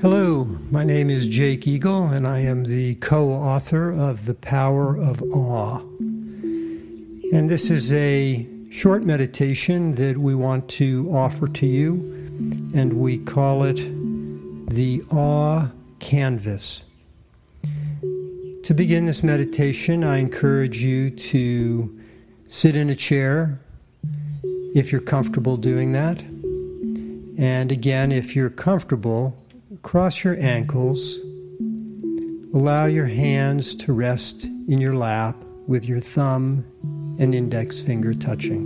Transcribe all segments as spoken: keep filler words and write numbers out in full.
Hello, my name is Jake Eagle, and I am the co-author of The Power of Awe. And this is a short meditation that we want to offer to you, and we call it the Awe Canvas. To begin this meditation, I encourage you to sit in a chair if you're comfortable doing that. And again, if you're comfortable, cross your ankles, allow your hands to rest in your lap with your thumb and index finger touching.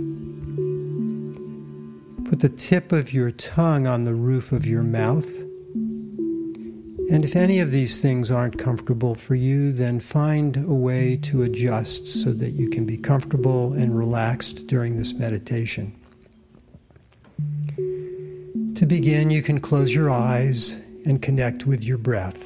Put the tip of your tongue on the roof of your mouth. And if any of these things aren't comfortable for you, then find a way to adjust so that you can be comfortable and relaxed during this meditation. To begin, you can close your eyes and connect with your breath.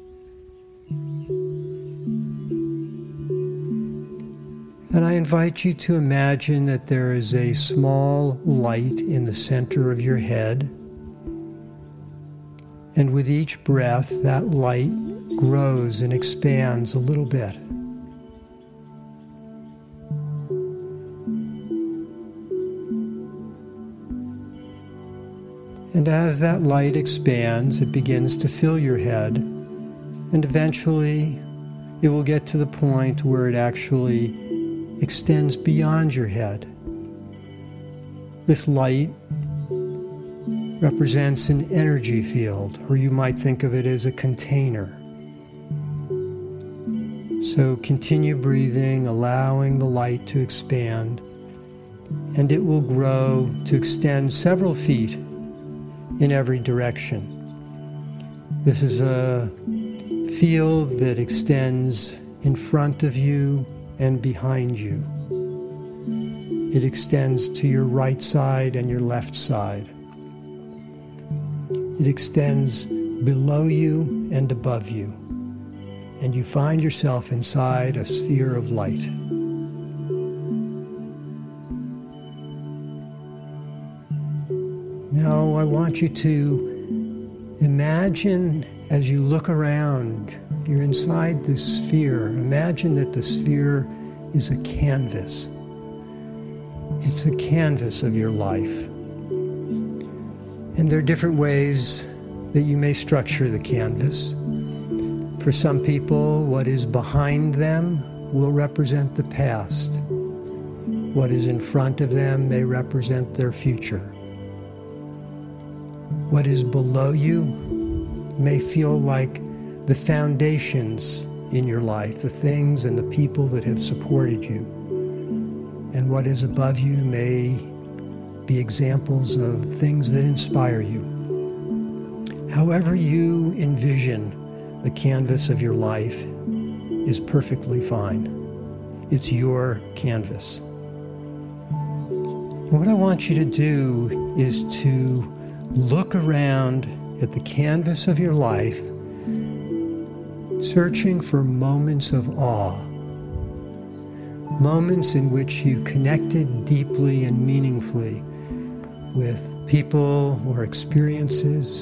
And I invite you to imagine that there is a small light in the center of your head. And with each breath, that light grows and expands a little bit. And as that light expands, it begins to fill your head, and eventually it will get to the point where it actually extends beyond your head. This light represents an energy field, or you might think of it as a container. So continue breathing, allowing the light to expand, and it will grow to extend several feet in every direction. This is a field that extends in front of you and behind you. It extends to your right side and your left side. It extends below you and above you, and you find yourself inside a sphere of light. Now I want you to imagine as you look around, you're inside this sphere. Imagine that the sphere is a canvas. It's a canvas of your life. And there are different ways that you may structure the canvas. For some people, what is behind them will represent the past. What is in front of them may represent their future. What is below you may feel like the foundations in your life, the things and the people that have supported you. And what is above you may be examples of things that inspire you. However you envision the canvas of your life is perfectly fine. It's your canvas. And what I want you to do is to look around at the canvas of your life, searching for moments of awe, moments in which you connected deeply and meaningfully with people or experiences,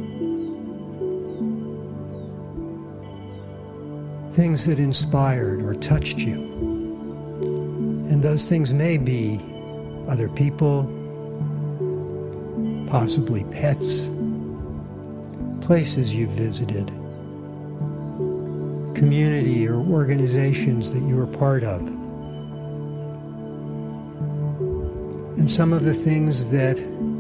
things that inspired or touched you. And those things may be other people, possibly pets, places you've visited, community or organizations that you are part of. And some of the things that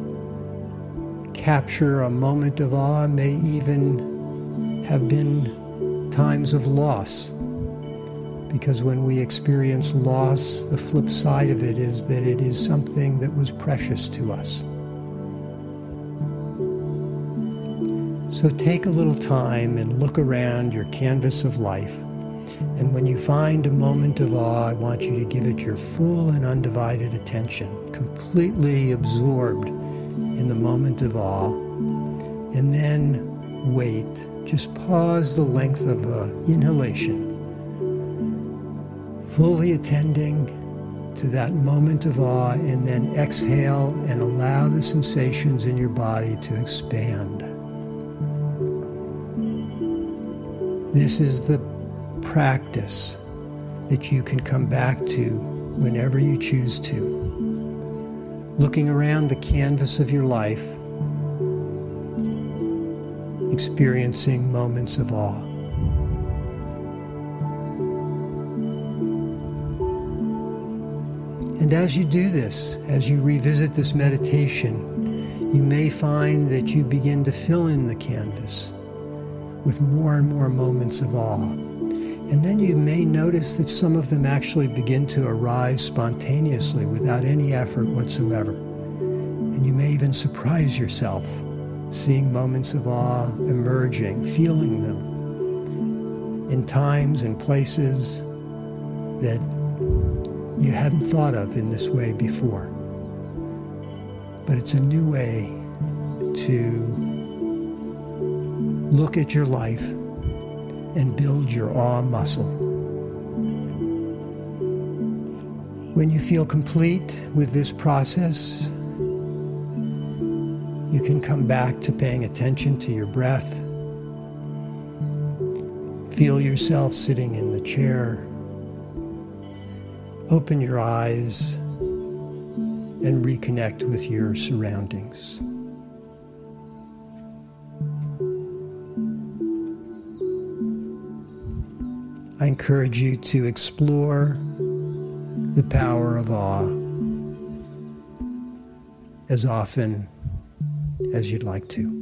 capture a moment of awe may even have been times of loss. Because when we experience loss, the flip side of it is that it is something that was precious to us. So take a little time and look around your canvas of life. And when you find a moment of awe, I want you to give it your full and undivided attention, completely absorbed in the moment of awe. And then wait. Just pause the length of an inhalation, fully attending to that moment of awe, and then exhale and allow the sensations in your body to expand. This is the practice that you can come back to whenever you choose to. Looking around the canvas of your life, experiencing moments of awe. And as you do this, as you revisit this meditation, you may find that you begin to fill in the canvas with more and more moments of awe. And then you may notice that some of them actually begin to arise spontaneously without any effort whatsoever. And you may even surprise yourself, seeing moments of awe emerging, feeling them in times and places that you hadn't thought of in this way before. But it's a new way to look at your life and build your awe muscle. When you feel complete with this process, you can come back to paying attention to your breath. Feel yourself sitting in the chair. Open your eyes and reconnect with your surroundings. I encourage you to explore the power of awe as often as you'd like to.